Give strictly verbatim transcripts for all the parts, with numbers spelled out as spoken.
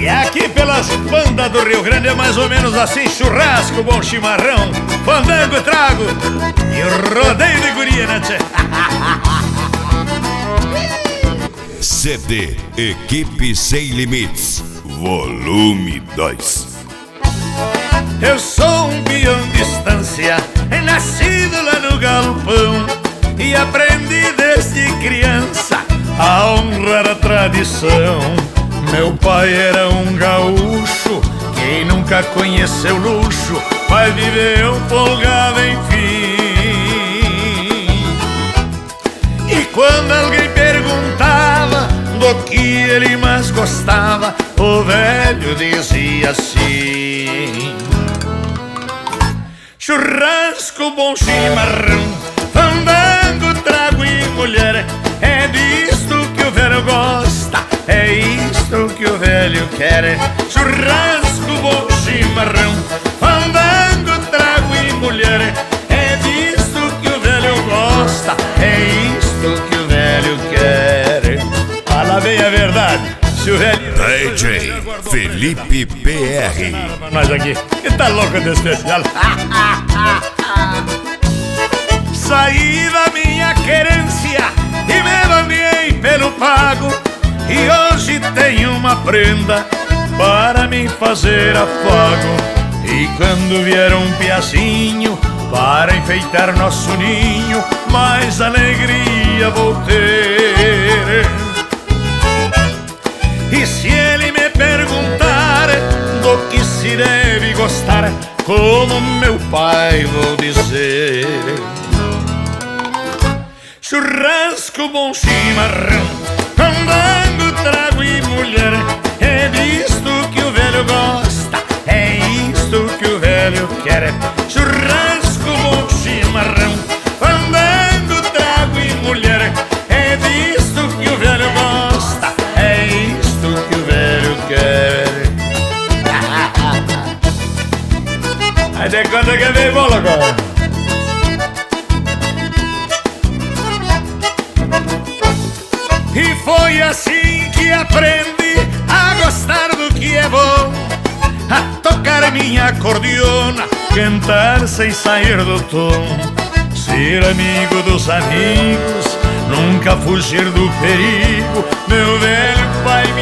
E aqui pelas bandas do Rio Grande é mais ou menos assim: churrasco, bom chimarrão, fandango, trago e rodeio de guria, né, tchê? C D Equipe Sem Limites, volume dois. Eu sou um peão de estância, nascido lá no galpão, e aprendi desde criança a honrar a tradição. Meu pai era um gaúcho, quem nunca conheceu luxo vai viver um folgado enfim. E quando alguém perguntava do que ele mais gostava, o velho dizia assim: churrasco, bom chimarrão, fandango, trago e mulher. É disto que o velho gosta, é isto que o velho quer. Churrasco, bom chimarrão, fandango, trago e mulher. É disto que o velho gosta, é isto que o velho quer. Fala bem a verdade, se o velho... D J Felipe P R. Nós aqui, que tá louco de especial. Saí da minha querência e me banhei pelo pago, e hoje tenho uma prenda para me fazer afago. E quando vier um piacinho para enfeitar nosso ninho, mais alegria vou ter. E se ele me perguntar do que se deve gostar, como meu pai vou dizer: churrasco, bom chimarrão, fandango, trago e mulher. É disto que o velho gosta, é isto que o velho quer. Churrasco, bom chimarrão, fandango, trago e mulher. É disto que o velho gosta, é isto que o velho quer. Aí de quando é que vem bola agora? E foi assim que aprendi a gostar do que é bom, a tocar minha acordeona, cantar sem sair do tom, ser amigo dos amigos, nunca fugir do perigo. Meu velho pai me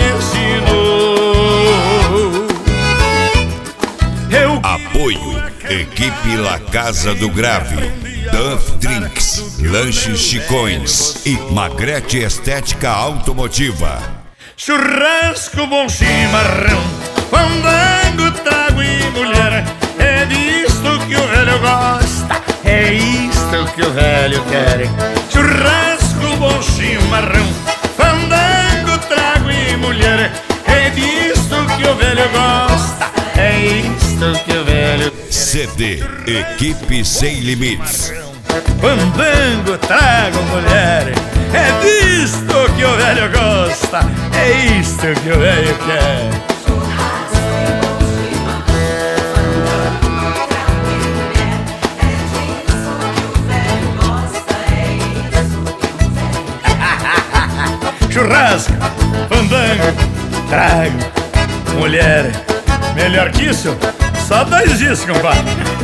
ensinou. Eu Apoio Equipe La Casa do Grave, Duff Drinks, Lanches Chicões e Magrete Estética Automotiva. Churrasco, bom chimarrão, fandango, trago e mulher. É disto que o velho gosta, é isto que o velho quer. Churrasco, bom chimarrão, fandango, trago e mulher. É disto que o velho gosta, é isto que o velho quer. C D Equipe Sem Limites. Fandango, trago, mulher. É disto que o velho gosta, é isto que o velho quer. Churrasco, fandango, trago, mulher. Melhor que isso, só dois dias, compadre.